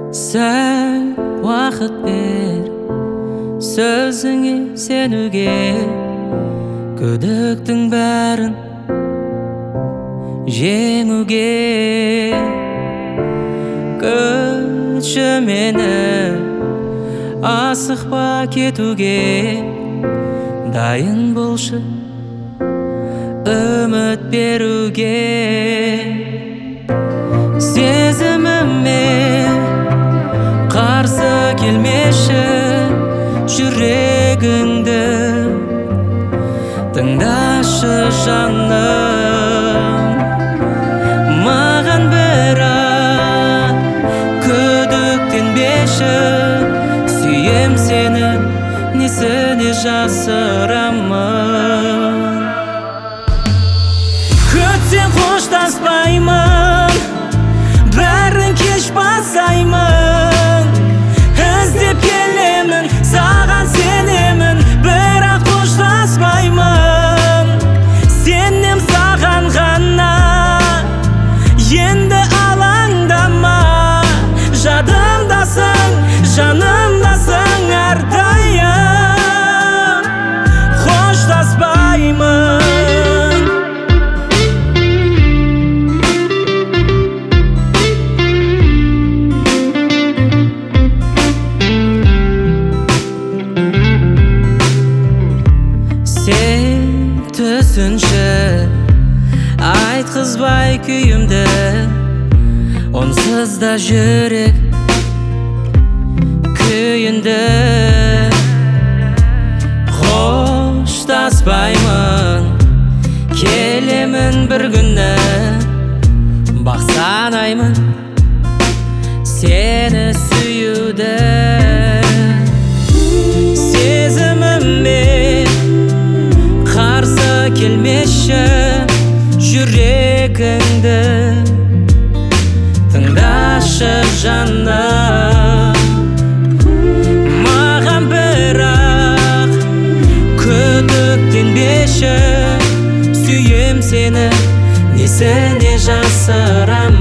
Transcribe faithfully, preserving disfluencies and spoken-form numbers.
Сәл уақыт бер сөзіңе сенуге, күдіктің бәрін жеңуге. Күтші мені, асықпа кетуге, дайын болшы үміт беруге. Сезіміме қарсы келмеші, жүрегіңді тыңдашы жаным. Маған бірақ күдіктенбеші, сүйем сені, несіне жасырамын. Күтсең қоштаспаймын, бәрін кеш басаймын. Іздеп келемін, саған сенемін, бірақ қоштаспаймын. Сенем саған ғана, енді алаңдама. Жадымдасың, жанымдасың әрдайым. Қоштаспаймын. Сен түсінші, айтқызбай күйімді, онсыз да жүрек күйінді. Қоштаспаймын, келемін бір күні, бақ санаймын сені сүюді. Сезіміме қарсы келмеші, жүрегіңді тыңдашы жаным. Маған бірақ күдіктенбеші, сүйем сені, несіне жасырамын.